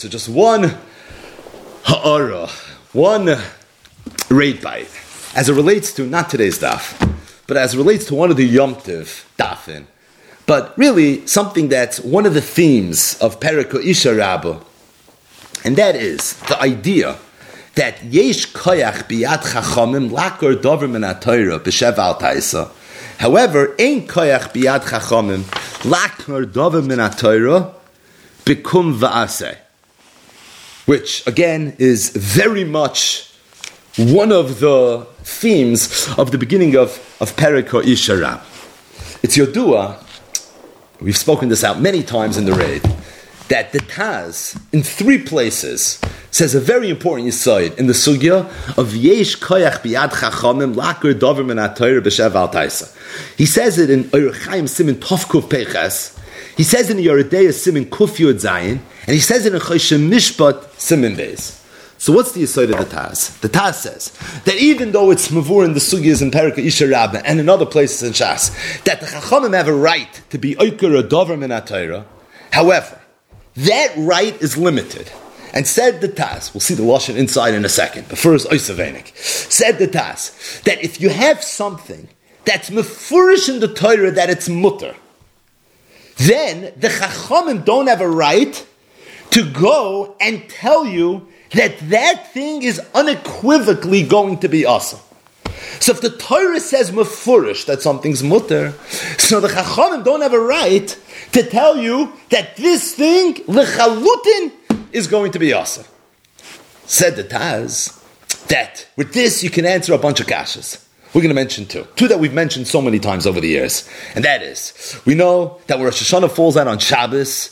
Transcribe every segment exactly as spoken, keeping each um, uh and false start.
So just one ha'ara, one raid bite, as it relates to, not today's daf, but as it relates to one of the Yom Tov dafin, but really something that's one of the themes of Perek Isha Rabbah, and that is the idea that yesh koyach biyad chachamim lakor dover min haTorah b'shev al taisa. However, ein koyach biyad chachamim lakor dover min haTorah b'kum va'aseh, which again is very much one of the themes of the beginning of, of Perek Isha Rabbah. It's Yodua, we've spoken this out many times in the raid, that the Taz, in three places, says a very important yesod in the sugya of Yesh Koyach Biyad Chachamim Lakor Dover Min HaTorah B'Shev Al Taisa. He says it in Orach Chaim Simin Tov Kuf Peches, he says it in Yoredeya Simin Kuf Yud Zayin, and he says it in Choshen Mishpat Simin Beis. So what's the yesod of the Taz? The Taz says that even though it's mavur in the sugyas in Perek Isha Rabbah and in other places in Shas, that the Chachamim have a right to be Oker or Dover Min HaTorah, however, that right is limited. And said the Taz, we'll see the Lashon inside in a second, but first, Oisavenik, said the Taz, that if you have something that's mefurish in the Torah that it's mutter, then the Chachamim don't have a right to go and tell you that that thing is unequivocally going to be awesome. So if the Torah says mefurish that something's mutter, so the Chachamim don't have a right to tell you that this thing, lechalutin, is going to be awesome. Said the Taz that with this you can answer a bunch of kashas. We're going to mention two. Two that we've mentioned so many times over the years. And that is, we know that when Rosh Hashanah falls out on Shabbos,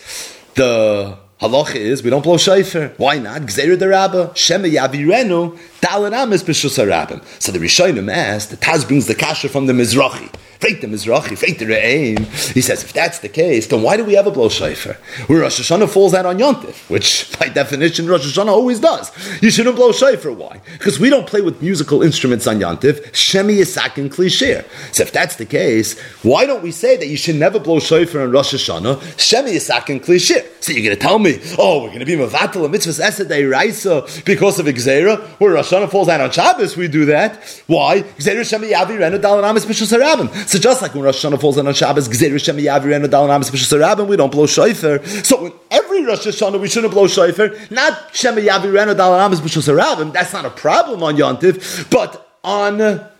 the halacha is we don't blow shofar. Why not? Gzeira derabba, Shema yavirenu, Dalet Amis b'shus harabim. So the Rishonim asked, the Taz brings the kasha from the Mizrachi. Freit the Mizrachi, freit the Re'ein. He says, if that's the case, then why do we have a blow shofar? Where Rosh Hashanah falls out on Yontif, which by definition Rosh Hashanah always does. You shouldn't blow shofar. Why? Because we don't play with musical instruments on Yontif. Shemi Yisak and Klishir. So if that's the case, why don't we say that you should never blow shofar on Rosh Hashanah? Shemi Yisak and Klishir. So you're going to tell me, oh, we're going to be Mavatal and Mitzvahs Esed Eiraisa because of Gzeira, where Rosh Hashanah falls out on Shabbos, we do that. Why? Gzeira Shemi Yavirenu Dalet Amis b'shus harabim. So just like when Rosh Hashanah falls out on Shabbos, Gzeira Shemi Yavirenu Dalet Amis b'shus harabim, we don't blow shofar. So in every Rosh Hashanah we shouldn't blow shofar, not Shemi Yavirenu Dalet Amis b'shus harabim. That's not a problem on Yontif, but on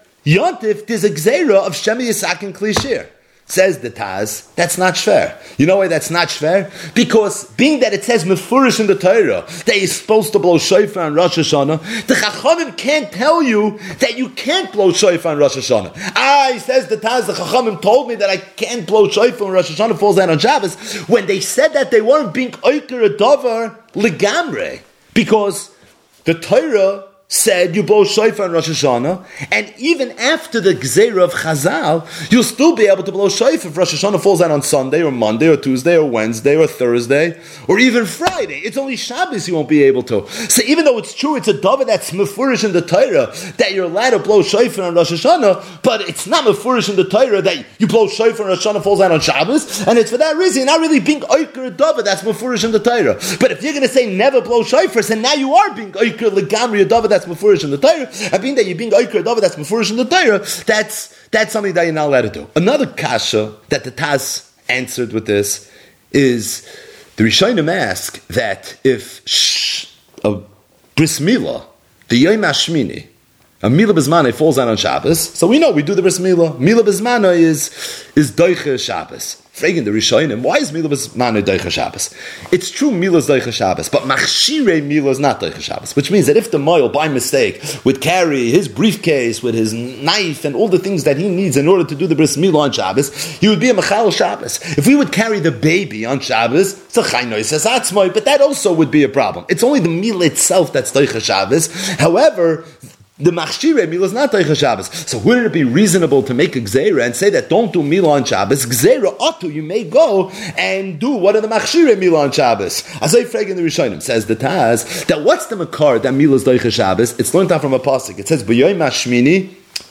Yontif there's a Gzeira of Shemi Yisak and Klishir. Says the Taz, that's not shver. You know why that's not shver? Because being that it says mefurish in the Torah that you're supposed to blow shofar on Rosh Hashanah, the Chachamim can't tell you that you can't blow shofar on Rosh Hashanah. Ah, he says the Taz, the Chachamim told me that I can't blow shofar when Rosh Hashanah falls out on Shabbos. When they said that, they weren't being oiker a dover legamre, because the Torah said you blow shofar on Rosh Hashanah, and even after the Gzeira of Chazal, you'll still be able to blow shofar if Rosh Hashanah falls out on Sunday or Monday or Tuesday or Wednesday or Thursday or even Friday. It's only Shabbos you won't be able to. So even though it's true, it's a davar that's mefurish in the Torah that you're allowed to blow shofar on Rosh Hashanah, but it's not mefurish in the Torah that you blow shofar on Rosh Hashanah falls out on Shabbos, and it's for that reason you're not really being oiker a davar that's mefurish in the Torah. But if you're going to say never blow shofar, so now you are being oiker legamri a davar that's mefurish in the Torah, and being that you're being oiker davar that's mefurish in the Torah, that's that's something that you're not allowed to do. Another kasha that the Taz answered with this is the Rishonim ask that if sh- a bris milah, the Yom HaShmini, a milah b'zmanah falls out on Shabbos, so we know we do the bris milah. Milah b'zmanah is is doiche Shabbos. Fragging the Rishonim, why is Milah B'zmanah Doicha Shabbos? It's true Milah is Doicha Shabbos, but Machshirei Milah is not Doicha Shabbos, which means that if the Moil, by mistake, would carry his briefcase with his knife and all the things that he needs in order to do the Bris Milah on Shabbos, he would be a Machal Shabbos. If we would carry the baby on Shabbos, it's a Chaynois Atzmoi, but that also would be a problem. It's only the Milah itself that's Doicha Shabbos. However, the Machshirei Milah is not Doicha Shabbos. So wouldn't it be reasonable to make a Gzeira and say that don't do Milah on Shabbos? Gzeira Otu, you may go and do one of the Machshirei Milah on Shabbos. As I frag in the Rishonim, says the Taz, that what's the Makar that Milah is Doicha Shabbos? It's learned out from a pasuk. It says, B'yoyim HaShmini,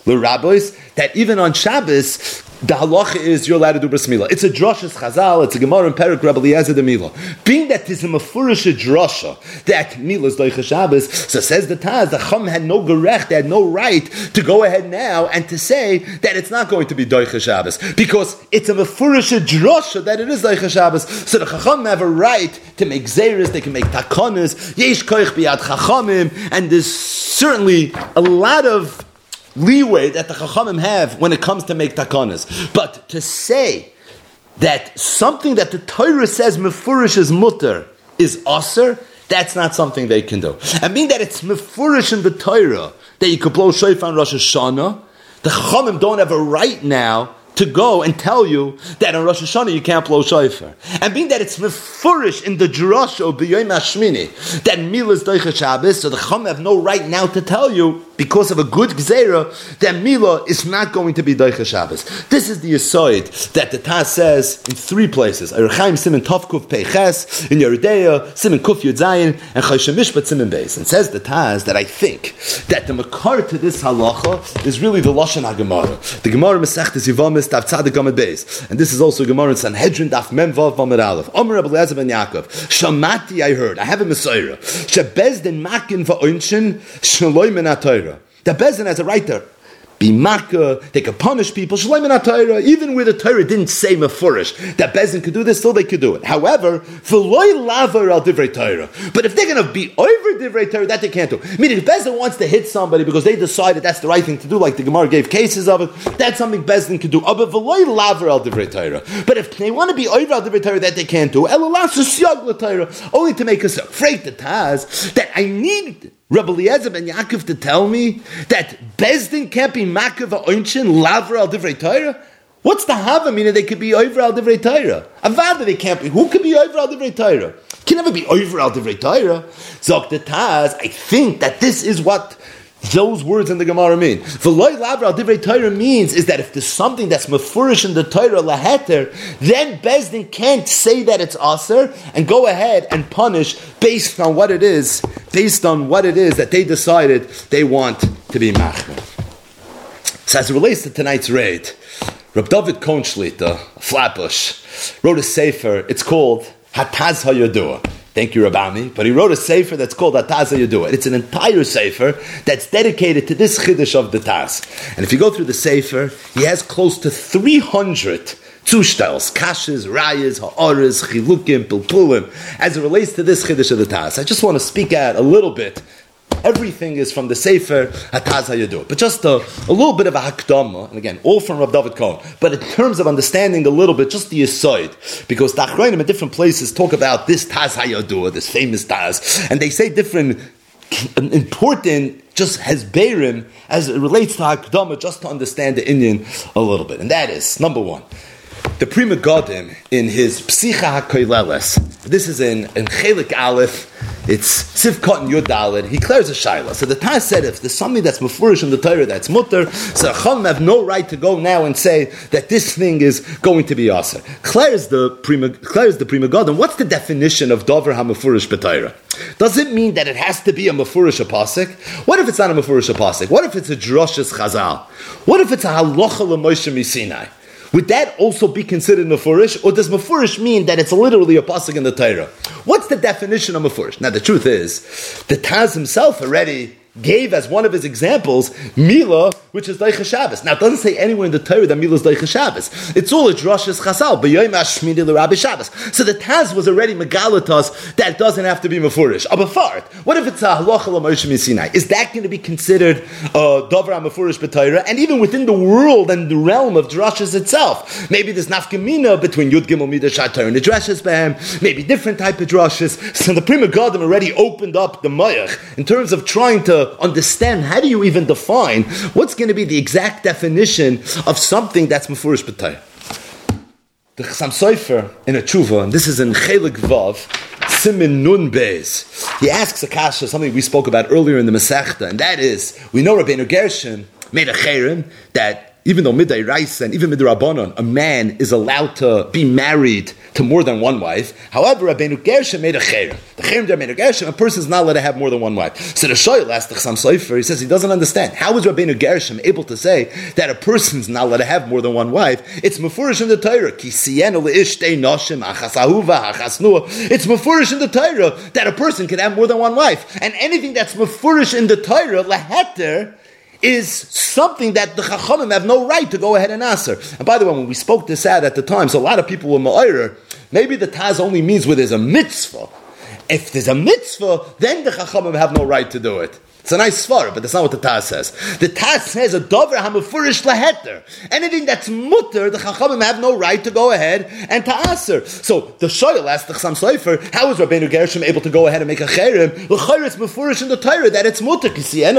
l'rabbis, that even on Shabbos, the halacha is you're allowed to do bris milah. It's a drashas chazal. It's a gemara in Perek Rabbi Eliezer de Milah. Being that this is a mefurish drasha that milah is doicha Shabbos, so says the Taz, the Chum had no gerech, they had no right to go ahead now and to say that it's not going to be doicha Shabbos because it's a mefurish drasha that it is doicha Shabbos. So the Chacham have a right to make zeres, they can make takonas, yesh koich biyad chachamim, and there's certainly a lot of leeway that the Chachamim have when it comes to make takanas. But to say that something that the Torah says mefurish is mutter is aser, that's not something they can do. And being that it's mefurish in the Torah that you could blow shofar on Rosh Hashanah, the Chachamim don't have a right now to go and tell you that on Rosh Hashanah you can't blow shofar. And being that it's mefurish in the drasha of B'yom Hashmini that milah is doicha Shabbos, so the Chum have no right now to tell you because of a good gzeira that milah is not going to be doicha Shabbos. This is the yisoid that the Taz says in three places: Erechaim Siman Tov Kuf Peiches, in Yeridea Siman Kuf Yud Zayin, and Choshen Mishpat Siman Beis. And says the Taz that I think that the makar to this halacha is really the lashon haGemara. The Gemara Masechtas Yivamis Daf Tzadik Amud Beis, and this is also Gemara in Sanhedrin Daf Mem Vav Amud Aleph. Omer Rabbi Eliezer ben Yaakov, Shamati, I heard, I have a Messiah. Shebezdin Makin va'Onchin Shaloi Min HaTorah. The Bezdin has a right there. Be makkah, they could punish people, Shalom in Torah, even where the Torah didn't say mefurish that Bezdin could do this, still they could do it. However, v'loy laver al divrei Torah. But if they're going to be over divrei Torah, that they can't do. Meaning, if Bezdin wants to hit somebody because they decided that's the right thing to do, like the Gemara gave cases of it, that's something Bezdin could do. Oh, but v'loy laver al divrei Torah. But if they want to be over al divrei Torah, that they can't do. Elalas usyag l'Torah, only to make us afraid to Taz that I need Rabbi Eliezer ben Yaakov to tell me that Bezdin can't be Makav Oinchin Lavra al Divrei Torah? What's the hava? Meaning they could be over al Divrei Torah. Avada they can't be. Who could be over al Divrei Torah? Can never be over al Divrei Torah. Zok the Taz, I think that this is what those words in the Gemara mean. V'loy lavra al divrei Torah means is that if there's something that's mefurish in the Torah laheter, then Bezdin can't say that it's aser and go ahead and punish based on what it is, based on what it is that they decided they want to be machmer. So as it relates to tonight's raid, Reb David Cohen Shlita, Flatbush, wrote a sefer. It's called Hataz HaYodua. Thank you, Rabami. But he wrote a sefer that's called Hataz HaYodua. It's an entire sefer that's dedicated to this chiddush of the Taz. And if you go through the sefer, he has close to three hundred zushtails, kashas, rayas, ha'aras, chilukim, pilpulim, as it relates to this chiddush of the Taz. I just want to speak out a little bit. Everything is from the Sefer Hataz HaYodua. But just a, a little bit of a hakdama, and again, all from Rav David Cohen. But in terms of understanding a little bit, just the yisoid, because the Achronim in different places talk about this Taz HaYodua, this famous Taz, and they say different important just hezberim as it relates to hakdama, just to understand the Indian a little bit. And that is, number one, the Pri Megadim in his Psicha HaKoileles, this is in, in Chelik Aleph, it's Sivkot and Yud Daled, he declares a shaila. So the Taz said if there's something that's mefurish in the Torah that's mutter, so Chacham have no right to go now and say that this thing is going to be aser. Declares the Pri Megadim, what's the definition of Dover HaMefurish b'Torah? Does it mean that it has to be a mefurish apasik? What if it's not a mefurish apasik? What if it's a drashas chazal? What if it's a halacha l'Moshe Misinai? Would that also be considered mefurish, or does mefurish mean that it's literally a pasuk in the Torah? What's the definition of mefurish? Now, the truth is, the Taz himself already gave as one of his examples Milah, which is Deicha Shabbos. Now, it doesn't say anywhere in the Torah that Milah is Deicha Shabbos. It's all a drashas chasal, b'yoyim hashmini l'Rabbi Shabbos. So the Taz was already megalatas that doesn't have to be mefurish. Abafart, what if it's a halacha l'Moshe Sinai? Is that going to be considered a davar mefurish b'Torah? And even within the world and the realm of drashas itself, maybe there's nafkamina between Yud Gimel Midah Shatar and the drashas behem, maybe different type of drashas. So the Pri Megadim already opened up the mayach in terms of trying to understand how do you even define what's going to be the exact definition of something that's mefurish b'Torah. The Chassam Sofer in a tshuva, and this is in Chelik Vav, Simin Nun Beis, he asks a kasha, something we spoke about earlier in the Masechta, and that is, we know Rabbeinu Gershon made a cherem that even though midday rice and even midday rabbanon, a man is allowed to be married to more than one wife. However, Rabbeinu Gershom made a cherem. The cherem there made a Gershom, a person is not allowed to have more than one wife. So the Shoyl asked the Chassam Sofer, he says he doesn't understand. How is Rabbeinu Gershom able to say that a person is not allowed to have more than one wife? It's mefurish in the Torah. Ki siyenu leishtei noshim achas ahuva achas nua. It's mefurish in the Torah that a person can have more than one wife. And anything that's mefurish in the Torah, leheter, is something that the Chachamim have no right to go ahead and answer. And by the way, when we spoke this out at the time, so a lot of people were ma'orer, maybe the Taz only means where there's a mitzvah. If there's a mitzvah, then the Chachamim have no right to do it. It's a nice svara, but that's not what the Taz says. The Taz says a dover hamufurish laheter. Anything that's mutter, the Chachamim have no right to go ahead and to answer. So the Shoyl asked the Chassam Sofer, how is Rabbeinu Gershom able to go ahead and make a cherem? L'chayr it's mufurish in the Torah that it's mutter.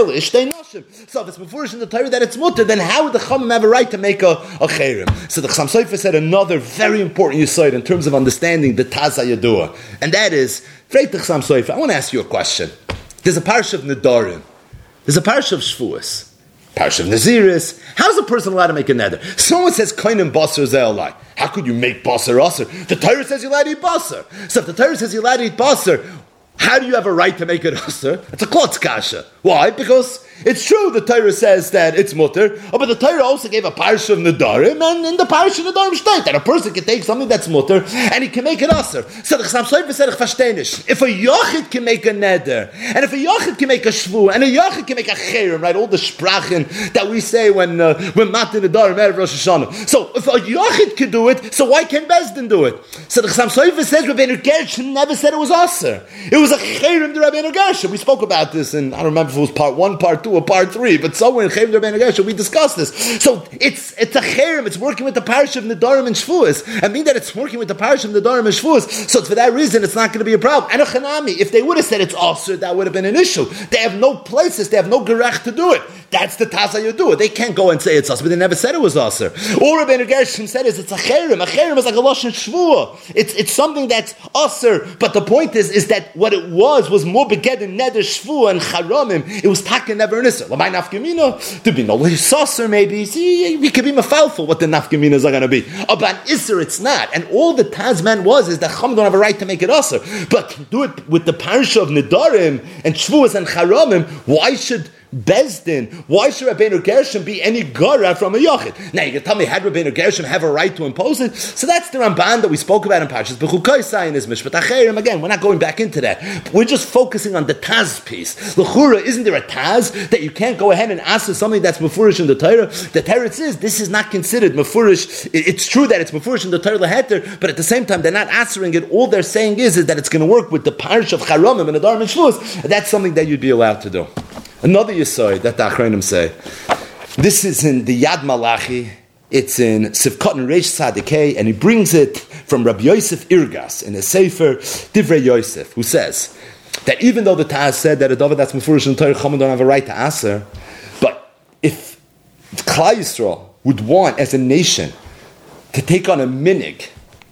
So if it's mufurish in the Torah that it's mutter, then how would the Chachamim have a right to make a, a cherem? So the Chassam Sofer said another very important yesod in terms of understanding the Taz HaYadua, and that is, Freit the Chassam Sofer, I want to ask you a question. There's a parish of Nedarim. There's a parish of Shvuos. Parish of Naziris. How's a person allowed to make a neder? Someone says, Koinim basar ze'olai. How could you make basar aser? The Torah says you're allowed to eat basar. So if the Torah says you're allowed to eat basar, how do you have a right to make it aser? It's a klotz kasha. Why? Because it's true, the Torah says that it's mutter, oh, but the Torah also gave a parish of Nedarim, and in the parish of Nedarim state that a person can take something that's mutter, and he can make it aser. So the Chassam Sofer said, if a yachid can make a neder, and if a yachid can make a shvu, and a yachid can make a cherem, right, all the sprachen that we say when uh, when Matin Nedarim, Erev Rosh Hashanah. So if a yachid can do it, so why can't Bezdin do it? So the Chassam Sofer says, Rabbeinu Gershom never said it was aser. It was a cherem to Rabbeinu Gershom. We spoke about this in, I don't remember if it was part one, part two, or part three, but somewhere in Chem Rabbeinu Gershom we discussed this. So it's it's a cherem, it's working with the parish of Nedarim and Shvuos. And being that it's working with the parish of Nedarim and Shvuos, so for that reason it's not going to be a problem. And a Chanami, if they would have said it's aser, that would have been an issue. They have no places, they have no gerech to do it. That's the Taz HaYadua. They can't go and say it's aser, but they never said it was aser. All Rabbeinu Gershom said is it's a cherem. A cherem is like a lashon shvua. It's it's something that's aser, but the point is is that what it was was more begedin neder shvua and charamim. It was taka never an iser. Lamai nafkamina to be no saucer maybe. See, we could be mafalful what the nafkaminas are going to be. Oh, but an iser it's not. And all the Taz man was is that Chum don't have a right to make it aser, but do it with the parsha of Nedarim and shvuas and charamim. Why should Bezdin, why should Rabbeinu Gershom be any gara from a yachid? Now you can tell me, had Rabbeinu Gershom have a right to impose it? So that's the Ramban that we spoke about in Parshas Bechukos Zayin is Mishpat Acherim. Again, we're not going back into that. We're just focusing on the Taz piece. L'chura, isn't there a Taz that you can't go ahead and ask for something that's mefurish in the Torah? The Teretz is, this is not considered mefurish. It's true that it's mefurish in the Torah leheter, but at the same time, they're not answering it. All they're saying is, is that it's going to work with the Parish of Charamim and Nedarim and Shvuos. That's something that you'd be allowed to do. Another Yesod that the Achronim say, this is in the Yad Malachi, it's in Sivkot and Reish Tzadikei, and he brings it from Rabbi Yosef Irgas in a Sefer, Divrei Yosef, who says that even though the Taz said that a David that's Mefurish in Torah Chachamim don't have a right to answer, but if Klal Yisrael would want as a nation to take on a minig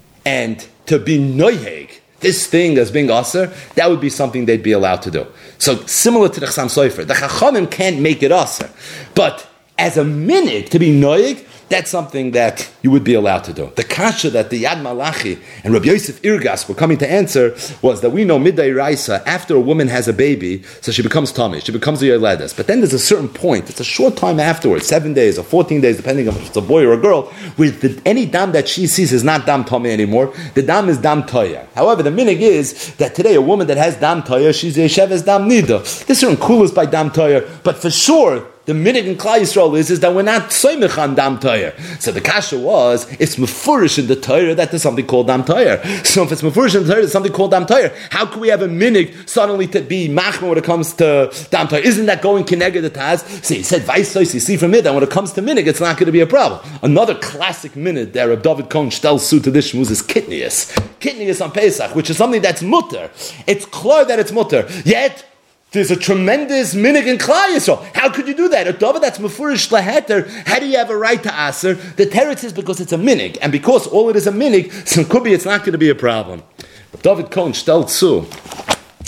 and to be noyeg, this thing that's being aser, that would be something they'd be allowed to do. So similar to the Chassam Sofer, the Chachamim can't make it aser, but as a minig to be noyeg, that's something that you would be allowed to do. The kasha that the Yad Malachi and Rabbi Yosef Irgas were coming to answer was that we know midday raisa, after a woman has a baby, so she becomes tummy, she becomes a yoledes. But then there's a certain point, it's a short time afterwards, seven days or fourteen days, depending on if it's a boy or a girl, where the, any dam that she sees is not dam tummy anymore. The dam is dam toya. However, the minig is that today a woman that has dam toya, she's a yesheves dam nida. There's certain kulas by dam toya, but for sure, the minig in Klal Yisrael is, is that we're not soymech on dam toyer. So the kasha was, it's mefurish in the Torah that there's something called dam toyer. So if it's mefurish in the Torah, there's something called dam toyer. How can we have a minig suddenly to be machmer when it comes to dam toyer? Isn't that going kineged the Taz? So he said, vaisois, you see from it, that when it comes to minig, it's not going to be a problem. Another classic minig there of David Cohen Shtel suit to this shmuz is kitnius. Kitnius on Pesach, which is something that's mutter. It's clear that it's mutter. Yet, there's a tremendous minig in Klal Yisrael. How could you do that? A davar that's mefurish laheter, how do you have a right to aser? The teretz is because it's a minig, and because all it is a minig, so it could be it's not going to be a problem. But David Cohen Shtel Tzu,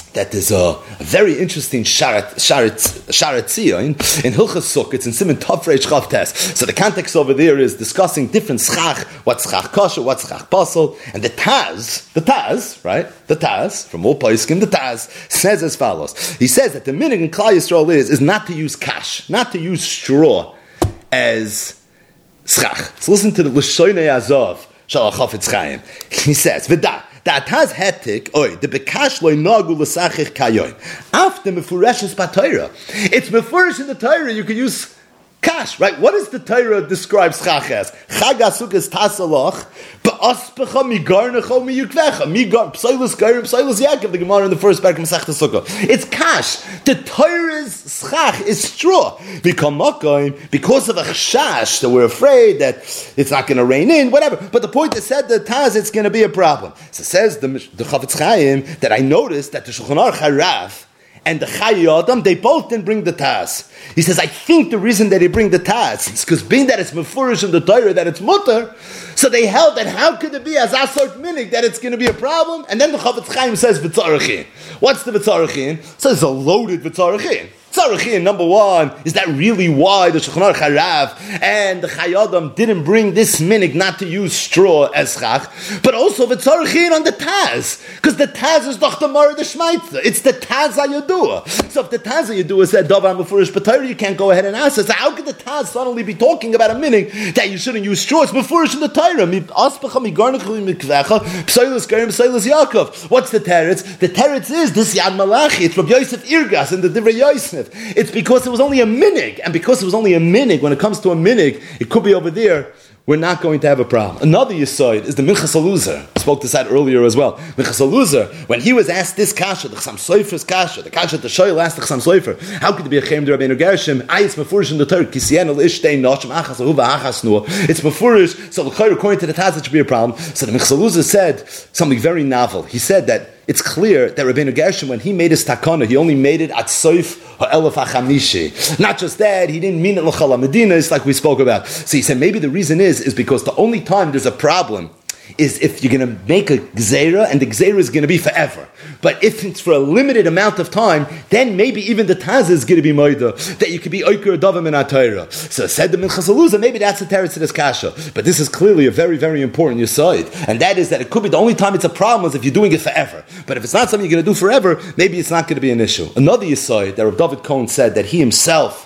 that there's a, a very interesting sharat sharat sharatzia in, in Hilchas Sukkot. It's in Siman Tov Reish Chav Tes. So the context over there is discussing different schach, what's schach kosher, what's schach basel, and the Taz, the Taz, right? The Taz from all Paiskim, the Taz says as follows. He says that the minhag in Klal Yisrael is is not to use kash, not to use straw as schach. So listen to the L'Shoinei Azov Shal Chafetz Chaim. He says, "V'da." That has hetik, oi, the bekash loy nagu l'sachich kayoin. After mefureshes b'Torah, it's mefurish in the Torah. You can use kash, right? What does the Torah describe schach as? Chag asukas tasalach, ba'aspecha migarnecho miyukvecha, migar psailus garim psailus yaakov. The Gemara in the first parak Masechta Sukkah. It's kash. The Torah's schach is straw. Because of a chashash, that we're afraid that it's not going to rain in, whatever. But the point is said the Taz, it's going to be a problem. So says the the Chafetz Chaim that I noticed that the Shulchan Aruch Harav and the Chayei Adam, they both didn't bring the Taz. He says, I think the reason that they bring the Taz is because being that it's mefurish in the Torah, that it's mutter, so they held that how could it be as asort minig that it's going to be a problem? And then the Chafetz Chaim says v'tzarachin. What's the v'tzarachin? So it's a loaded v'tzarachin. Tzarachin, number one, is that really why the Shulchan Aruch Harav and the Chayei Adam didn't bring this minig not to use straw as schach, but also the Tzarachin on the Taz, because the Taz is doch the Mara the Shmeitzer. It's the Taz HaYadua. So if the Taz HaYadua said Davar Mefurish B'Torah, you can't go ahead and ask us. So how could the Taz suddenly be talking about a minig that you shouldn't use straw? It's Mefurish in the Torah. What's the teretz? The teretz is this Yad Malachi. It's Rabbi Yosef Irgas and the Divrei Yosef. It's because it was only a minig, and because it was only a minig, when it comes to a minig, it could be over there, we're not going to have a problem. Another yisoid is the Minchas Eluzar. I spoke this out earlier as well. Minchas Eluzar, when he was asked this kasha, the Chassam Sofer's kasha, the kasha the Shoyl asked the Chassam Sofer, how could it be a chem to Rabbeinu Gershom? Ayis mefurish in the Torah, kisien el ishtein noshim achas ahuva achas nur. It's mefurish, so according to the Taz, it should be a problem. So the Minchas Eluzar said something very novel. He said that it's clear that Rabbeinu Gershom, when he made his takana, he only made it at soif ha'elef ha'chamishi. Not just that, he didn't mean it l'chal medina. It's like we spoke about. So he said maybe the reason is is because the only time there's a problem is if you're going to make a gzeira, and the gzeira is going to be forever. But if it's for a limited amount of time, then maybe even the Taz is going to be moida, that you could be oiker adavim in atayra. So said the Minchas Eluzar, maybe that's the teretz of this kasha. But this is clearly a very, very important yisoid, and that is that it could be the only time it's a problem is if you're doing it forever. But if it's not something you're going to do forever, maybe it's not going to be an issue. Another yisoid that Rav David Cohen said that he himself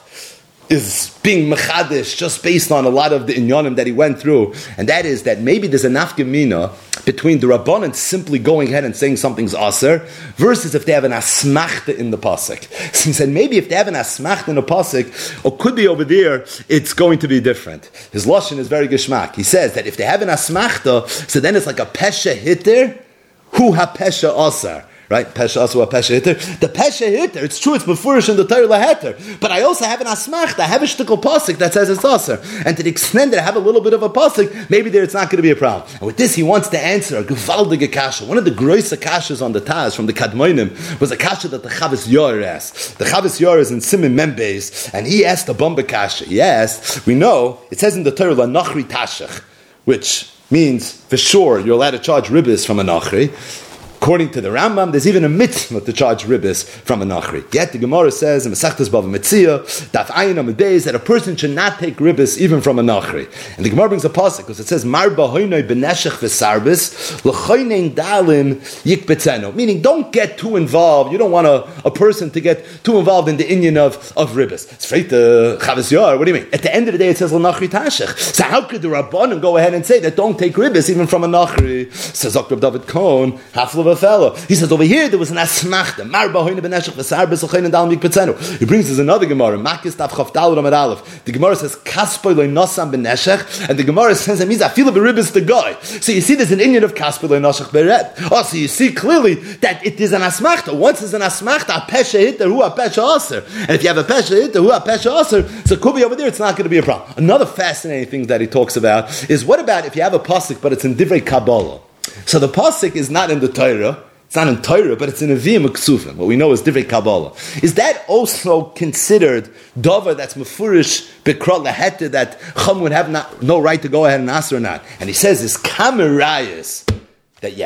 is being mechadish just based on a lot of the inyanim that he went through, and that is that maybe there's a nafkamina between the Rabbanan simply going ahead and saying something's aser versus if they have an asmachta in the pasuk. So he said maybe if they have an asmachta in the pasuk, or could be over there, it's going to be different. His lashon is very geshmak. He says that if they have an asmachta, so then it's like a pesha hitter, hu ha pesha aser. Right? Pesha aswa pesha hitter. The pesha hitter, it's true, it's mefurish in the Torah laheter. But I also have an asmachta, I have a shtickle pasuk that says it's aser. And to the extent that I have a little bit of a pasuk, maybe there it's not going to be a problem. And with this, he wants to answer a gewaldige kasha. One of the groisa kashas on the Taz from the Kadmonim was a kasha that the Chavis Yor asked. The Chavis Yor is in Siman Membeis, and he asked a bomba kasha. He asked, we know, it says in the Torah, la nachri tashach, which means, for sure, you're allowed to charge ribbis from a nachri. According to the Rambam, there's even a mitzvah to charge ribbis from a nachri. Yet the Gemara says in Masechtas Bava Metzia, Daf Ayin Amud Beis, that a person should not take ribbis even from a nachri. And the Gemara brings a pasuk because it says Mar b'hoinoi b'neshech v'sarbis l'choinein dalim yikbetzeno, meaning don't get too involved. You don't want a, a person to get too involved in the inyan of, of ribbis. It's straight to Chavis Yor. What do you mean? At the end of the day, it says l'nachri tashech. So how could the Rabbanim go ahead and say that don't take ribbis even from a nachri? Says Doctor David Cohen, half fellow. He says over here there was an asmachta. Mar b'hoine b'neshech v'sarbis l'choinen dalim yikbetzenu. He brings us another Gemara. Makis tav chavdal ramad aleph. The Gemara says kaspoy loy nosam b'neshech, and the Gemara says it means afila b'ribis the guy. So you see there's an inyan of kaspoy loy nosach b'red. Oh, so you see clearly that it is an asmachta. Once there's an asmachta, a pesha hitter who a pesha aser, and if you have a pesha hitter who a pesha aser, so it could be over there. It's not going to be a problem. Another fascinating thing that he talks about is what about if you have a pasuk but it's in divrei Kabbalah. So the pasuk is not in the Torah, it's not in Torah, but it's in Avim Ksufim, what we know is Divrei Kabbalah. Is that also considered Dover that's Mefurish Bikra Laheta, that Chum would have not, no right to go ahead and ask or not? And he says this Kamerayas, that yeah,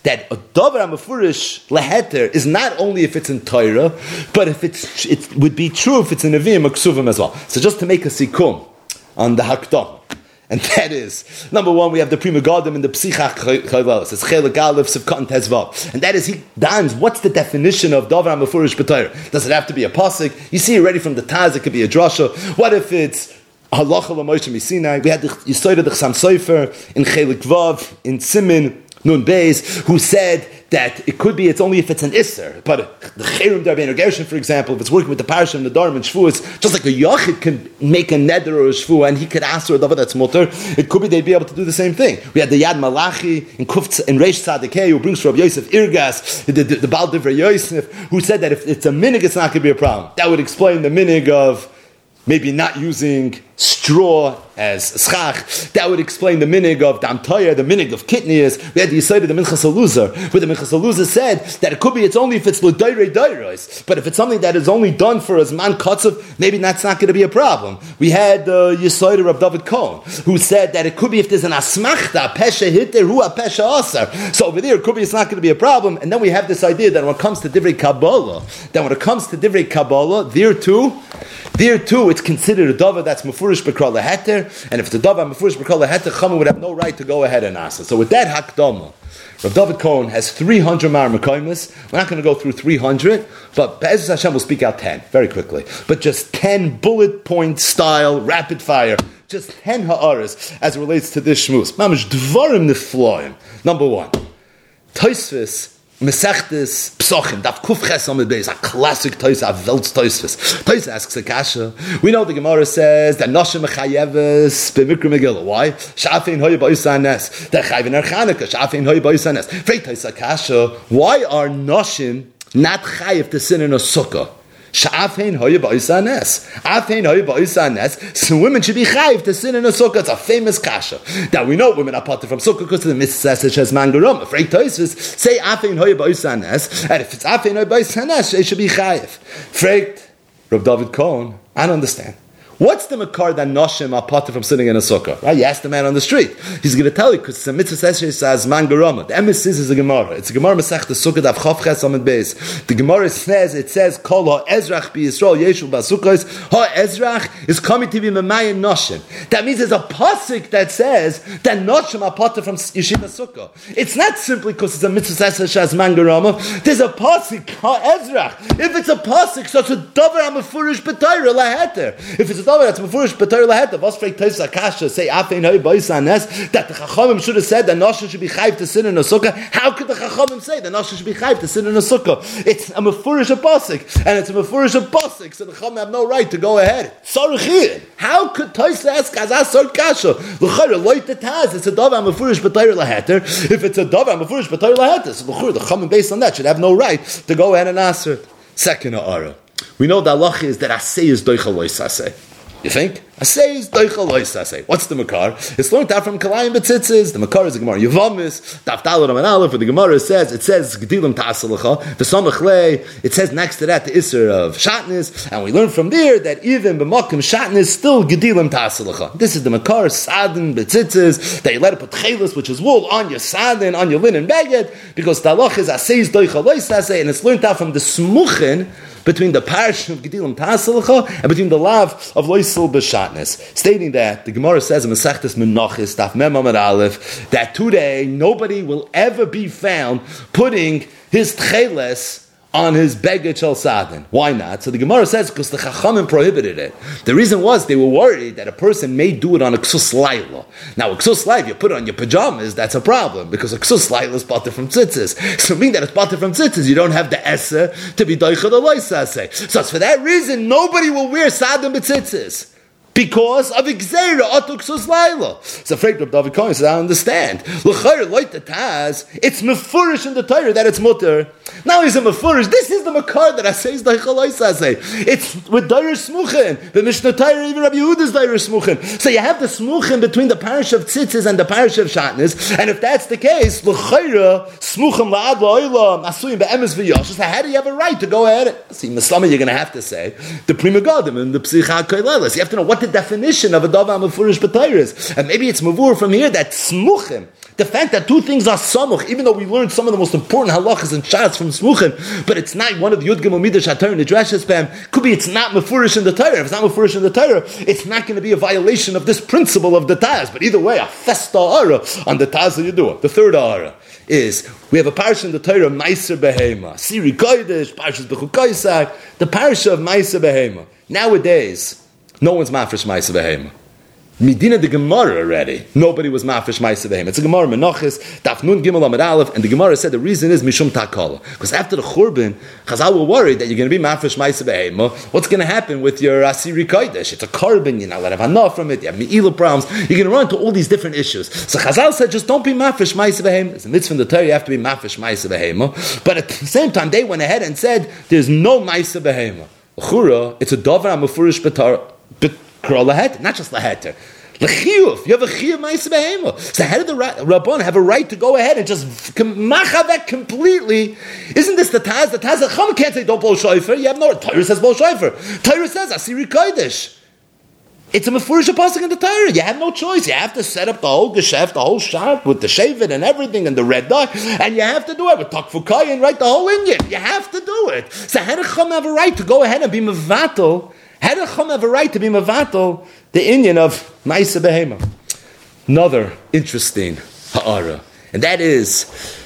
that a davar hamefurish leheter is not only if it's in Torah, but if it's it would be true if it's in Nevi'im or Ksuvim as well. So just to make a sikum on the Hakdam. And that is, number one, we have the Pri Megadim in the Psichach Chayvelos. It's Chelik Aleph, Sivkot, and Tezvav. And that is, he dons, what's the definition of Davar HaMefurish B'Torah? Does it have to be a pasuk? You see already from the Taz, it could be a drasha. What if it's Halacha L'Moshe Misinai? We had the Yisoid of the Chassam Sofer in Chelik Vav, in Simin, Nun Beis, who said that it could be, it's only if it's an Isser. But the Cherem Darbein Gershon, for example, if it's working with the Parashah and the Dharm and Shvuas, just like a Yachid can make a Neder or a Shvu, and he could ask for a Davar that's Mutter, it could be they'd be able to do the same thing. We had the Yad Malachi in Kuf in Reish Tzadikei, who brings from Yosef Irgas, the, the, the Baal Divrei Yosef, who said that if it's a minig, it's not going to be a problem. That would explain the minig of maybe not using straw as schach. That would explain the minig of damtoya, the minig of kitnias. We had the Yisayid of the Minchas Eluzar, where the Minchas Eluzar said that it could be it's only if it's l'dayrei dayros, but if it's something that is only done for a zman kotzav, maybe that's not going to be a problem. We had the uh, Yisayid of Rav David Cohen, who said that it could be if there's an asmachta, pesha hitter, hu pesha asar. So over there, it could be it's not going to be a problem. And then we have this idea that when it comes to divrei Kabbalah, that when it comes to divrei Kabbalah, there too, there too, it's considered a davar that's mefurish b'kral leheter, and if it's a davar mefurish b'kral leheter, Chama would have no right to go ahead and ask it. So with that hakdama, Rav David Cohen has three hundred mar mekaymis. We're not going to go through three hundred, but Be'ezus Hashem will speak out ten very quickly. But just ten bullet point style, rapid fire, just ten ha'aras as it relates to this shmuz. Mamish dvarim nifloim. Number one, Tosfos Mesechtes Psochim, Daf Kuf Ches Amud Beis, a classic Tois, a Welts Tosfos. Tois asks a kasha. We know the Gemara says that Noshim Mechayeves b'Mikra Megillah. Why? Shafein Hoye Ba'isa Nes. They're Chayvin Er Chanukah. Shafein Hoye Ba'isa Nes. Freit Tois a kasha. Why are Noshim not Chayev to sin in a sukkah? Sha'afein hoye ba'isa nes. Afein hoye ba'isa nes. So women should be chayiv to sin in a sukkah. It's a famous kasha. That we know women are parted from sukkah because of the mitzvah says mangarum. Afraid Tosfos say afein hoye ba'isa nes. And if it's afein hoye ba'isa nes, they should be chayiv. Afraid Rav David Cohen, I don't understand. What's the makar that noshim are parted from sitting in a sukkah? Right? You ask the man on the street. He's going to tell you because it's a mitzvah says man garama. The emes is a gemara. It's a gemara mesech the sukkah dav chav ches amid beis. The gemara says it says kol ha ezrach bi Yisrael yeshu basukkos ha ezrach is coming to be memayim noshim. That means there's a pasuk that says that noshim are parted from yeshiva sukkah. It's not simply because it's a mitzvah says man garama. There's a pasuk ha ezrach. If it's a pasuk, so it's a davar hamefurish b'Torah laheter. If it's a that's mefurish b'Torah laheter. Vos freit Tosfos akasha say afein hoye ba'isa nes that the Chachamim should have said that Noshim should be chayv to sin in a sukkah. How could the Chachamim say that Noshim should be chayv to sin in a sukkah? It's a mefurish a pasuk, and it's a mefurish a pasuk, so the Chachamim have no right to go ahead. Sorry, how could Tosfos ask as sort kasha? L'chayra loy tetaz. It's a davar mefurish b'Torah laheter. If it's a davar mefurish b'Torah laheter, so l'chayra the Chachamim based on that should have no right to go ahead and answer it. Second ha'ara, we know the halacha is that asay is doichal lois asay. You think? Asay is doichal lois asay. What's the makar? It's learned out from Kalayim Betzitzis. The makar is the Gemara Yevamis. Daf Daled Amud Aleph. The Gemara says it says Gedilim Ta'asalacha. The Samach Lei. It says next to that the Isser of Shatnis, and we learn from there that even b'makim Shatnis still Gedilim Ta'asalacha. This is the makar Sadin Betzitzis that you let it put chelis, which is wool, on your sadin, on your linen baguette, because the halach is asay is doichal lois asay, and it's learned out from the smuchin between the parish of Gedilim Ta'asalacha and between the lav of Loisil B'Shatnis, stating that the Gemara says in Masechtes Menachos Daf Mem Amud Aleph that today nobody will ever be found putting his tcheles on his beged shel sadin. Why not? So the Gemara says because the Chachamim prohibited it. The reason was they were worried that a person may do it on a ksus laila. Now a ksus laila, you put it on your pajamas, that's a problem because a ksus laila is parted from tzitzis. So meaning that it's parted from tzitzis, you don't have the essa to be doichad aloisase. So it's for that reason nobody will wear sadin b'tzitzis. Because of Xera, Otuksus Laila. So afraid of David Cohen says, I understand. L'chayr loit the taz, it's mefurish in the Torah that it's mutter. Now he's a mefurish. This is the makar that I say is daichalois I say. It's with Dair Smuchin. The Mishnah Torah, even Rabbi Yehuda's Dair Smuchin. So you have the Smuchin between the parish of Tzitzis and the parish of Shatnis. And if that's the case, L'chayr, Smuchin la'ad la'olam, asuyim be'emes v'yosh. So how do you have a right to go ahead? See, Maslama, you're going to have to say the Pri Megadim and the Psichach Koilelis. You have to know what the definition of a davar mefurish b'Torah is, and maybe it's mavur from here that smuchim The fact that two things are samuch, even though we learned some of the most important halachas and shas from smuchim, but it's not one of the Yud Gimel Midah Shatar in the Drashas Bam, could be it's not mefurish in the Torah. If it's not mefurish in the Torah, it's not going to be a violation of this principle of the Taz. But either way, a festa ara on the Taz that you do. The third ara is, we have a parsha in the Torah, Meiser Behema. Siri Kodesh, Parshas Bechukaisak, the parsha of Meiser Behema. Nowadays, no one's mafresh Meiser Behema. Medina the Gemara already. Nobody was mafresh Meiser Behema. It's a Gemara Menachis, Daf Nun Gimel Amud Aleph, and the Gemara said the reason is Mishum Takala. Because after the Churban, Chazal were worried that you're going to be mafresh Meiser Behema. What's going to happen with your Asiri Kodesh? It's a carbon, you're not allowed to have enough from it, you have Me'ilah problems, you're going to run into all these different issues. So Chazal said, just don't be mafresh Meiser Behema. It's a mitzvah in the Torah, you have to be mafresh Meiser Behema. But at the same time, they went ahead and said, there's no Meiser Behema. Chura, it's a Dover HaMefurish B'Kra Laheter, not just Laheter. L'chiyuv, you have a chiyuv ma'aseh behema. So how did the Rabban have a right to go ahead and just macha that completely? Isn't this the Taz? The Taz, the Chum can't say don't blow shofar. You have no, Torah says blow shofar. Torah says asiri kodesh. It's a mefurish pasuk in the Torah. You have no choice. You have to set up the whole gesheft, the whole shop with the shavit and everything and the red dye, and you have to do it with takfukai and write the whole Indian. You have to do it. So how did Chum have a right to go ahead and be mevatel? How did Chum have a right to be mevatel the Indian of Ma'aseh Behema? Another interesting ha'ara, and that is,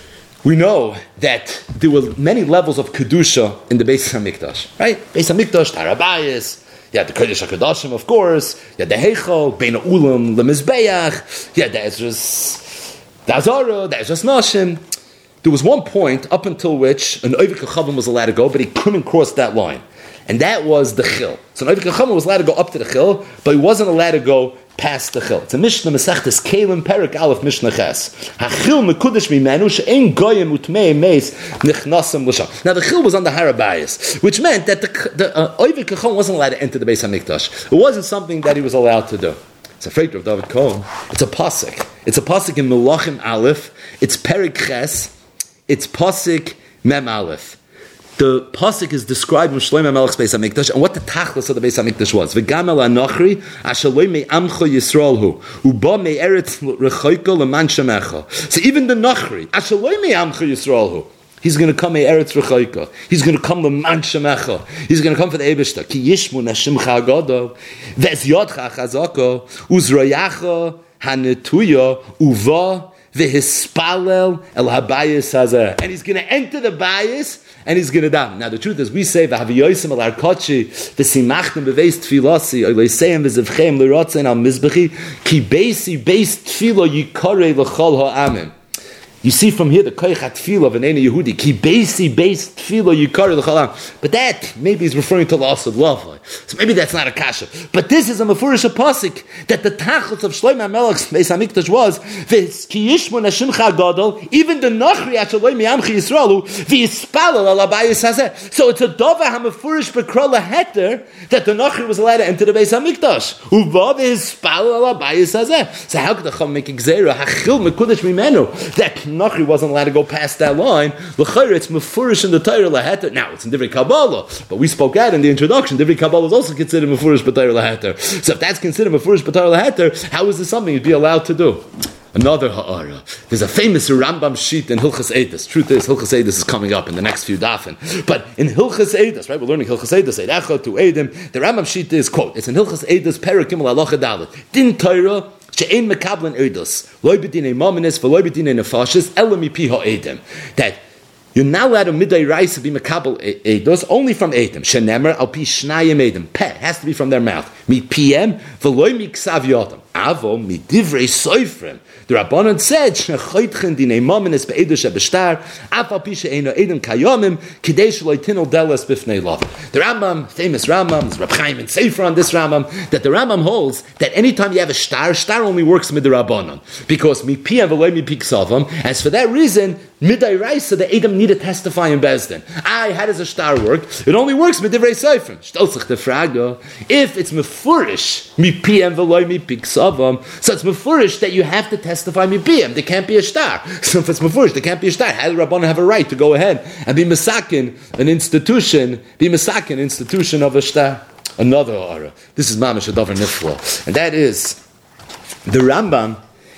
we know that there were many levels of kedusha in the Beis Hamikdash, right? Beis Hamikdash, Tarabayis. You had the Kodesh HaKadoshim, of course. You had the Heichal, Bein Ulam, the Mizbeach. You had the Ezra's, the Azara, the Ezra's Nashim. There was one point up until which an Ovik HaChavim was allowed to go, but he couldn't cross that line. And that was the Chil. So an Ovik HaChavim was allowed to go up to the Chil, but he wasn't allowed to go past the Chil. It's a Mishnah Masechtes Kalim Perik Aleph Mishnah Ches. HaChil mekudesh mimenu she'ein goyim utmei meis nichnasam l'sham. Now the Chil was on the Harabayas, which meant that the, the uh, Ovik HaChavim wasn't allowed to enter the Beis HaMikdash. It wasn't something that he was allowed to do. It's a freight of David Cohen. It's a pasuk. It's a pasuk in Melachim Aleph. It's Perik Ches. It's pasuk Mem Aleph. The pasuk is describing Shlomo Melech's Beis Hamikdash and what the tachlis of the Beis Hamikdash was. V'gamel anochri ashaloi me amcha Yisrael hu uba me eretz rechoyko leman shemecha. So even the nochri ashaloi me amcha Yisrael hu, he's going to come me eretz rechoyko. He's going to come leman shemecha. He's going to come for the Eibishter. Ki yishmu nashimcha agodo v'ez yodcha chazako uzroyacha hanetuya uva v'hispalel el habayis hazeh. And he's going to enter the bayis and he's going to die. Now the truth is, we say v'haviyosim al arkochi v'simachtem beveis tfilasi oileiseyim v'zevchem l'rotzein al mizbechi ki beisi beis tfilo yikarei l'chol ha'amim. You see from here the koychat tefillah of an Eina Yehudi ki beisi beis tefillah yikari l'chalam. But that maybe is referring to loss of love. So maybe that's not a kasha. But this is a mefurish pasuk that the tachlis of Shlomo Melech's Beis Hamikdash was ki yishmu nashimcha gadol, even the nachri achaloi mi'amchi Yisraelu v'yispalel al habayis hazeh. So it's a dova hamefurish b'kra laheter that the nachri was allowed to enter the Beis Hamikdash. Uva v'yispalel al habayis hazeh. So how could the chum make gzeira hachil mekudesh mimenu that Nachri wasn't allowed to go past that line? L'chayr, it's mefurish in the Torah laheter. Now it's in Divrei Kabbalah, but we spoke out in the introduction. Divrei Kabbalah is also considered mefurish b'Torah laheter. So if that's considered mefurish b'Torah laheter, how is this something you'd be allowed to do? Another ha'ara. There's a famous Rambam sheet in Hilchas Eidos. Truth is, Hilchas Eidos is coming up in the next few dafin. But in Hilchas Eidos, right, we're learning Hilchas Eidos, Eidacha to Eidim. The Rambam sheet is, quote, it's in Hilchas Eidos, Perek Gimel Halacha Dalet. Din Torah, she'ein mekablen eidos, loy b'dinei momenes, v'loy b'dinei nefashis, ela mipi ha'edim. That you're not allowed to midday rice to be mekabel eidos only from eidim. Shenemer al pi shnayim eidim. Peh has to be from their mouth. Mi piem v'loy mi ksav yotam. Avo mi divrei soifrim. The Rabbanan said, "Shnechoitchen dinei momenes be'edos shebeshtar, af al pi she'eino eidim kayomim, kidei shelo yitinol deles b'fnei lav." The Rambam, famous Rambam, Reb Chaim and Sefer on this Rambam, that the Rambam holds that anytime you have a star, star only works mid the Rabbanan because mi piem v'loy mi pi ksavam. As for that reason, midday rice, so the eidim need to testify in Bezdin. I, how does a star work? It only works with divrei seifrim. Shtolzich the frago. If it's mefurish, mi piem v'loy mi pi ksavam, so it's mefurish that you have to testify mi piem. There can't be a star. So if it's mefurish, there can't be a star. How do Rabbanan have a right to go ahead and be mesakin an institution, be mesakin an institution of a star? Another aura. This is mamash a davar nifla, and that is the Rambam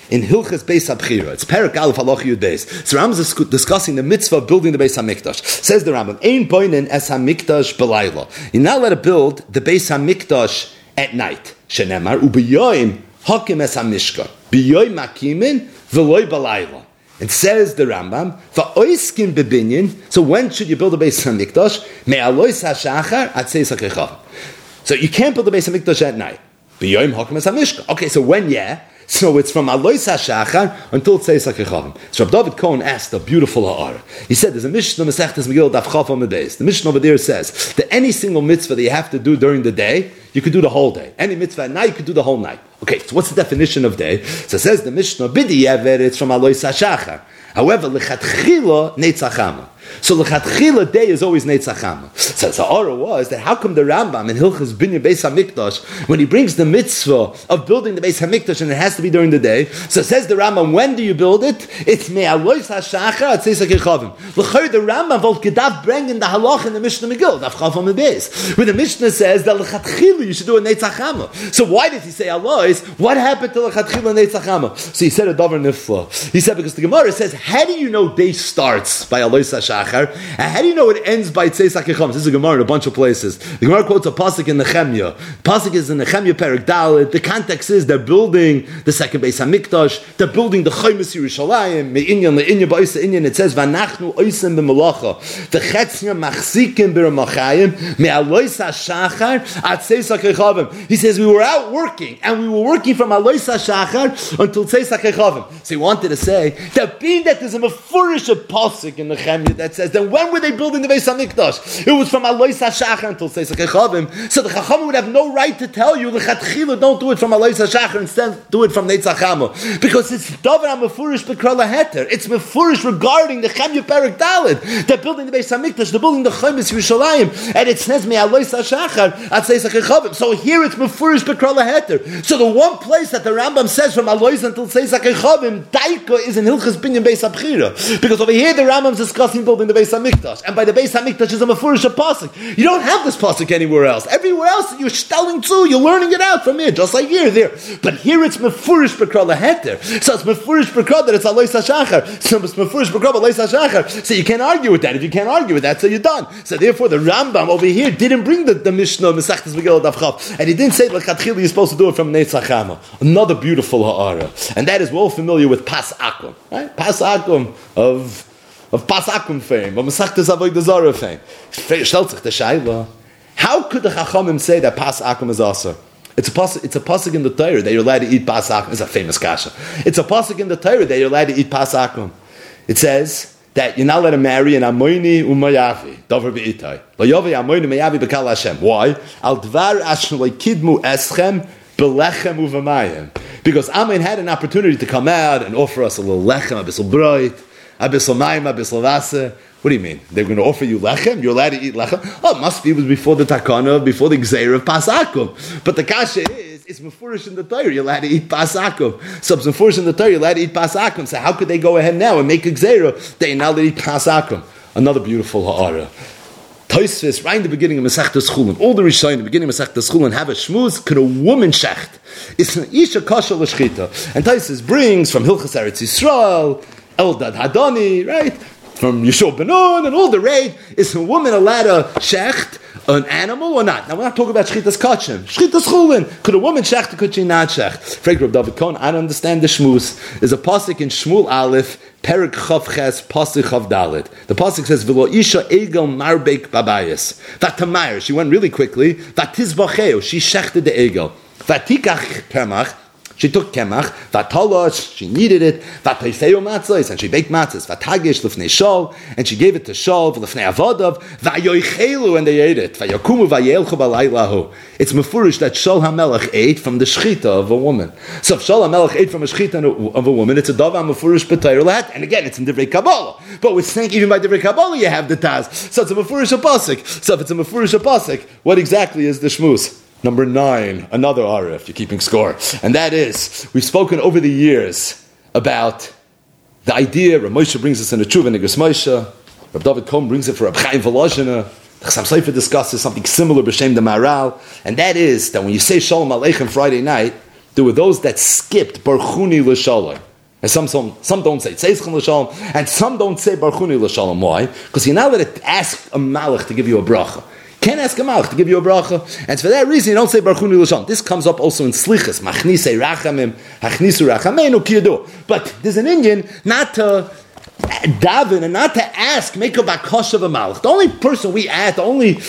in Hilchas Beis HaBchira. It's Perek Aleph Halacha Yud Beis. So Rambam is discussing the mitzvah of building the Beis HaMikdash. Says the Rambam, Ein boinen es HaMikdash b'layla. You're not allowed to build the Beis HaMikdash at night. Shenemar, u'b'yoyim hakim es HaMishkan. B'yoyim makimin v'loy b'layla. It says the Rambam, va'oiskim bebinyin. So when should you build a Beis HaMikdash? Me'alois ha'shachar atzeis ha'kechav. So you can't build a Beis HaMikdash at night. B'yoyim hakim es HaMishkan. Okay, so when, yeah. So it's from Alois HaShachar until Tzeis HaKechavim. So Rav David Cohen asked a beautiful ha'ara. He said, there's a Mishnah Masechtas Megillah Daf Chaf Amud Beis. The Mishnah over there says that any single mitzvah that you have to do during the day, you could do the whole day. Any mitzvah at night, you could do the whole night. Okay, so what's the definition of day? So it says the Mishnah, Bidi Yever, it's from Alois HaShachar. However, Lechatchila Neitzachama. So Lechatchila day is always Neitzachama. So the ha'ara was that how come the Rambam in Hilchas Binyan Beis HaMikdash, when he brings the mitzvah of building the Beis HaMikdash, and it has to be during the day, so says the Rambam, when do you build it? It's Me'alois HaShachar at Tzeis HaKechavim. L'chayr the Rambam volt gedav bring in the halach in the Mishnah Megillah, Daf Chaf Amud Beis, where the Mishnah says that Lechatchila you should do a Neitzachama. So why did he say Alois? What happened to Lechatchila Neitzachama? So he said a davar nifla. He said because the Gemara says, how do you know day starts by Alois HaShachar? And how do you know it ends by Tzeis HaKechavim? This is a Gemara in a bunch of places. The Gemara quotes a pasuk in Nehemiah. The pasuk is in Nehemiah Perek Dalet. The context is they're building the second Beis HaMikdash. They're building the Chaimus Yerushalayim. Me'inyan le'inyan ba'isa inyan. It says Vanachnu oisem b'melacha. V'chetznya machzikim b'ramachayim me'alois HaShachar at Tzeis HaKechavim. He says we were out working and we were working from Alois HaShachar until Tzeis HaKechavim. So he wanted to say that being that there's a mefurish pasuk in Nehemiah that says, then when were they building the Beis HaMikdash? It was from Alois HaShachar until Tzeis HaKechavim. So the Chachamim would have no right to tell you, L'chatchila, don't do it from Alois HaShachar, instead do it from Neitzachama. Because it's Davar HaMefurish B'Kra Laheter. It's Mefurish regarding the Nehemiah Perek Dalet. They're building the Beis HaMikdash, they're building the Chaimus Yerushalayim, and it says, Me Alois HaShachar at Tzeis HaKechavim. So here it's Mefurish B'Kra Laheter. So the one place that the Rambam says from Alois until Tzeis HaKechavim, Daika is in Hilchas Binyan Beis HaBchira. Because over here the Rambam's discussing building the Beis HaMikdash, and by the Beis HaMikdash is a mefurish pasuk. You don't have this pasuk anywhere else. Everywhere else you're telling to, you're learning it out from here, just like here, there. But here it's mefurish b'kra laheter. So it's mefurish b'kra that it's Alois HaShachar. So it's mefurish b'kra Alois HaShachar. So you can't argue with that. If you can't argue with that, so you're done. So therefore, the Rambam over here didn't bring the, the Mishnah Masechtas Megillah Daf Chaf, and he didn't say l'chatchila you're supposed to do it from Neitzachama. Another beautiful ha'ara, and that is well familiar with Pas Akum, right? Pas Akum of of Pas Akum fame, of Masechtas Avodah Zarah fame. Stellt sich the Shaila. How could the Chachamim say that Pas Akum is also? It's a pasuk. It's a pasuk in the Torah that you're allowed to eat Pas Akum. It's a famous kasha. It's a pasuk in the Torah that you're allowed to eat Pas Akum. It says that you're not allowed to marry an Amoini u'mayavi davar be'itai. Lo yovi Amoini mayavi b'kal Hashem. Why? Al dvar asher kidmu eschem belechem u'v'mayim. Because Amen had an opportunity to come out and offer us a little lechem, a bissel broit, a bissel mayim, a bissel vase. What do you mean? They're going to offer you lechem? You're allowed to eat lechem? Oh, it must be it was before the takana, before the gzeira of Pas Akum. But the kasha is, it's mefurish in the Torah. You're allowed to eat Pas Akum. So it's mefurish in the Torah. You're allowed to eat Pas Akum. So how could they go ahead now and make a gzeira that you're not allowed to eat Pas Akum? Another beautiful ha'ara. Tosfos, right in the beginning of Masechtas Chulin, all the Rishonim in the beginning of Masechtas Chulin have a shmuz. Could a woman shecht? It's an isha kasha l'shchita. And Tosfos brings from Hilchas Eretz Yisrael, Eldad Hadani, right? From Yeshua ben Nun and all the raid, is a woman allowed to shecht an animal or not? Now we're not talking about shchitas kachim. Shchitas chulin. Could a woman shecht or could she not shecht? Frag Reb David Cohen, I don't understand the shmuz. There's a pasuk in Shmuel Aleph, Perik Chav Ches, pasuk Chav Dalet. The pasuk says, V'lo isha egel marbek babayis. Vatamayr, she went really quickly. Vatizbacheo, she shechted the egel. Vatikach kemach, she took kemach, vatalosh, she kneaded it, vatayfeu matzos, and she baked matzos, vatagish lefnei shol, and she gave it to shol, lefnei avodav, vayoichelu, and they ate it, vayokumu vayelchu balaylahu. It's mefurish that Shol HaMelech ate from the shchita of a woman. So if Shol HaMelech ate from a shchita of a woman, it's a davar mefurish b'Torah lahat, and again, it's in Divrei Kabbalah. But we're saying even by Divrei Kabbalah you have the taz. So it's a mefurish pasuk. So if it's a mefurish pasuk, what exactly is the shmuz? Number nine, another Ara, if you're keeping score. And that is, we've spoken over the years about the idea, Rav Moshe brings us in the Tshuva Negus Moshe, Rav David Cohen brings it for Rav Chaim Volozhiner, the Chassam Sofer discusses something similar, B'Shem the Maharal, and that is that when you say Shalom Aleichem Friday night, there were those that skipped Baruch Huni L'Shalom. And some, some, some don't say Tzeischem L'Shalom, and some don't say Barchuni L'Shalom. Why? Because you're not allowed to ask a Malach to give you a bracha. Can't ask a Malach to give you a bracha. And for that reason, you don't say Barchuni L'Shalom. This comes up also in Slichas. Machnisei Rachamim, Hachnisu Rachameinu Kiyadu. But there's an Indian not to daven and not to ask, make a bakasha of a Malach. The only person we ask, the only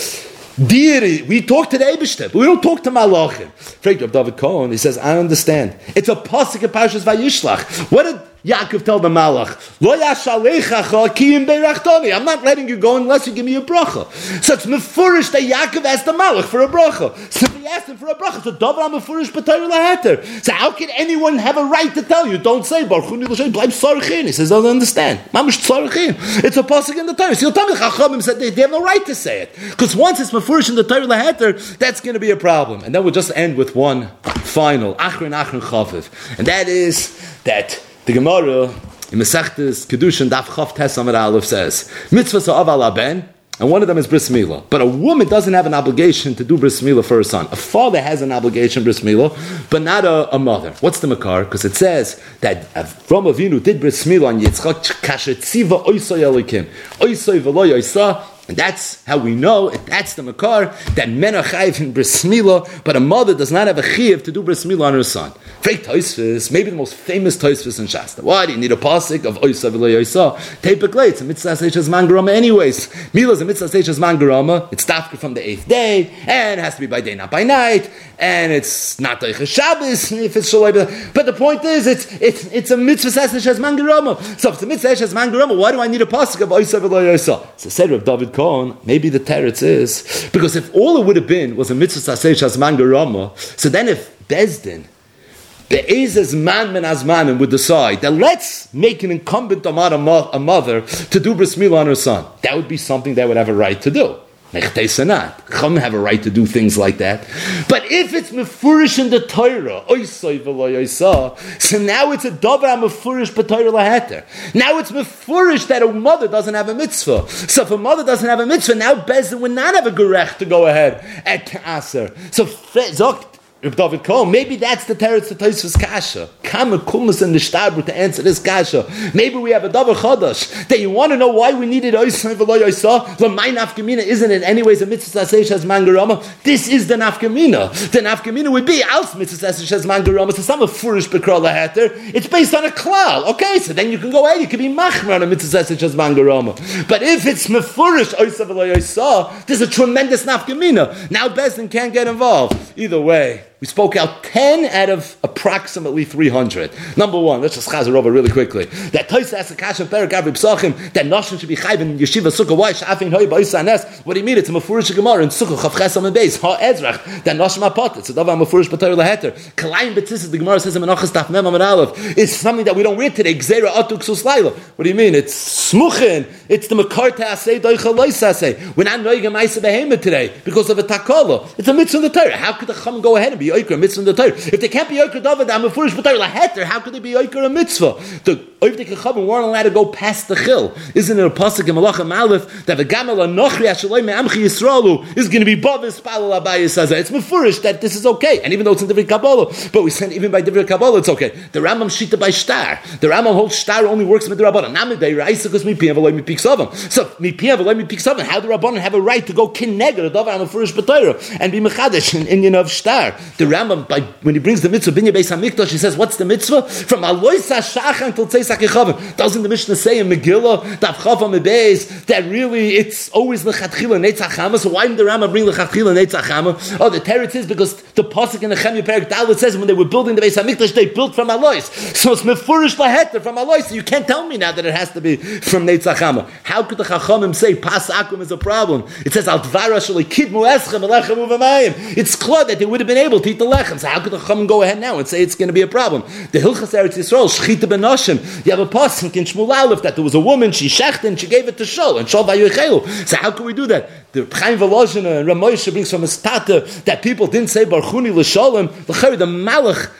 deity, we talk to the Eibishter, but we don't talk to Malachim. Fragt Rav David Cohen, he says, I understand. It's a pasuk of Parshas Vayishlach. What did Yaakov tell the Malach? Lo yashalechacha ki im beirachtoni. I'm not letting you go unless you give me a bracha. So it's mefurish that Yaakov asked the Malach for a bracha. So if he asked him for a bracha, so davar mefurish b'Torah laheter. So how can anyone have a right to tell you, don't say Baruch Hu Bleib tzarichin? He says, I don't understand. Mamish tzarichin. It's a pasuk in the Torah. So you'll tell me the Chachamim said they, they have no right to say it. Because once it's mefurish in the Torah laheter, that's going to be a problem. And then we'll just end with one final, achrin achrin chaviv. And that is that the Gemara in Masechtas Kedushin Daf Chav Tes Amud Aleph says mitzvah sa'av ben, and one of them is bris milah. But a woman doesn't have an obligation to do bris milah for her son. A father has an obligation bris milah, but not a, a mother. What's the makar? Because it says that Avraham Avinu did bris milah on Yitzchak kasher tziva oisay elikim oisay v'lo yoisa. And that's how we know, that's the makar, that men are chayiv in bris milah, but a mother does not have a chayiv to do bris milah on her son. Freik Tosfos, maybe the most famous Tosfos in Shasta. Why do you need a pasuk of Oysa v'lo Oysa? Tepek it's a mitzvah seishes man gerama anyways. Milah is a mitzvah seishes man gerama. It's dafka from the eighth day, and it has to be by day, not by night, and it's not Teicha Shabbos if it's shaloi. But the point is, it's it's it's a mitzvah seishes man gerama. So if it's a mitzvah seishes man gerama, why do I need a pasuk of Oysa v'lo Oysa? So said Rav David Cohen, maybe the teretz is because if all it would have been was a mitzvah seishes man gerama, so then if Bezdin, the Ezes man men azmanim would decide that let's make an incumbent on a mother to do bris milah on her son. That would be something they would have a right to do. Nechtei sanat. Chum have a right to do things like that. But if it's mefurish in the Torah, oisay v'lo yoisa, so now it's a davar mefurish b'Torah laheter. Now it's mefurish that a mother doesn't have a mitzvah. So if a mother doesn't have a mitzvah, now Bezdin would not have a gerech to go ahead at Ta'aser. So Zok Reb David Cohen, maybe that's the teretz to Tosfos kasha. Kama kumas in the shtabru to answer this kasha. Maybe we have a davar chadash that you want to know why we needed oisay v'lo yoisa. The my nafkamina isn't in any ways a mitzvah seishes man gerama. This is the nafkamina. The nafkamina would be als mitzvah seishes man gerama. So some of furish bekral laheter. It's based on a klal. Okay, so then you can go ahead. You can be machmer on a mitzvah seishes man gerama. But if it's mefurish oisay v'lo yoisa, there's a tremendous nafkamina. Now Bezdin can't get involved. Either way, we spoke out ten out of approximately three hundred. Number one, let's just chazer over really quickly. That Tosa asks a kasha perak avri psachim that Nashim should be chayv in yeshiva sukkah. Why shafin hoy ba'isa nes? What do you mean? It's a mefurish gemara in sukkah chav chesam and beis ha ezrach that Nashim apot. It's a davar mefurish b'Torah laheter. Kalayim betzis the gemara says in Menachos daf mem amud aleph. It's something that we don't read today. Gzeira atuk suslayla. What do you mean? It's smuchin. It's the makar te'asei doicha loisasei. We're not noigam ma'isa behema today because of a takala. It's a mitzvah in the Torah. How could the chum go ahead and be yoiker a mitzvah in the Torah? If they can't be yoiker davar, I'm a furish b'Torah laheter. How could they be yoiker a mitzvah? The oivdei kechavim weren't allowed to go past the chil. Isn't it a pasuk in Malachim Aleph that the gamal anochri ashaloi me'amchi Yisraelu is going to be bavis palal abayis hazeh? It's mefurish that this is okay, and even though it's in Divrei Kabbalah, but we said even by Divrei Kabbalah it's okay. The Rambam shita by shtar. The Rambam holds shtar only works with the Rabbanan. Namidei Raisa because mi piyam v'loy mi piksavim. So mi piyam v'loy mi piksavim. How do the Rabbanan have a right to go kineged a davar am a furish b'Torah and be mechadesh in Inyan of shtar? The Rambam, by when he brings the mitzvah binya beis hamikdash, he says, what's the mitzvah? From aloisa shacha until tzeis hakechavim. Doesn't the Mishnah say in Megillah daf chava mebeis that really it's always lechatchila netzach chama? So why didn't the Rambam bring lechatchila netzach chama? Oh, the teretz is because the pasuk in the Nehemiah Perek Dalet says when they were building the beis hamikdash they built from alois. So it's mefurish laheter from alois. So you can't tell me now that it has to be from netzach chama. How could the chachamim say pas akum is a problem? It says al dvara sheli kidmu eschem elechem uvamayim. It's clear that they would have been able to eat the lechem. So how could the chachamim go ahead now and say it's going to be a problem? The Hilchas Eretz Yisrael shchita ben nashim. You have a pasuk in Shmuel Aleph that there was a woman, she shecht and she gave it to Shol and Shol vayochelu. So how can we do that? The Chaim Volozhin and Ramosha brings from his tata that people didn't say Barchuni l'Sholem. The Malach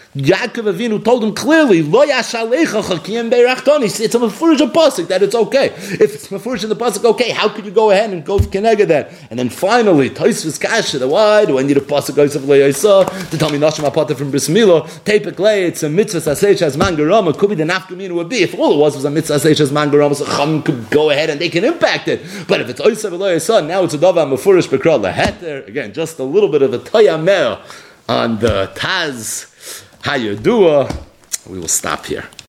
Yaakov Avinu told him clearly, Lo yashalecha chakiyem beirachtoni. It's a mefurish pasuk that it's okay. If it's mefurish in the pasuk, okay, how could you go ahead and go kenega that? And then finally, Tosfos kasha, why do I need a pasuk of lo yisa to tell me nashim apata from bris mila? Tepek lei, it's a mitzvah sasech as mangarama. Could be the nafkamina would be if all it was was a mitzvah sasech as mangarama. So chum could go ahead and they can impact it. But if it's oisav lo yisa, now it's a davar mefurish bekra leheter. Again, just a little bit of a toyamer on the Taz Hayadua. We will stop here.